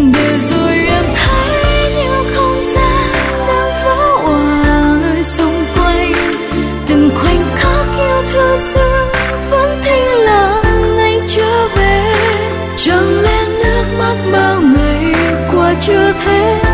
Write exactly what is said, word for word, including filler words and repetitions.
để rồi em thấy như không gian đang vỡ òa lời xung quanh. Từng khoảnh khắc yêu thương xưa vẫn thinh lặng anh trở về. Chẳng lẽ nước mắt bao ngày qua chưa thế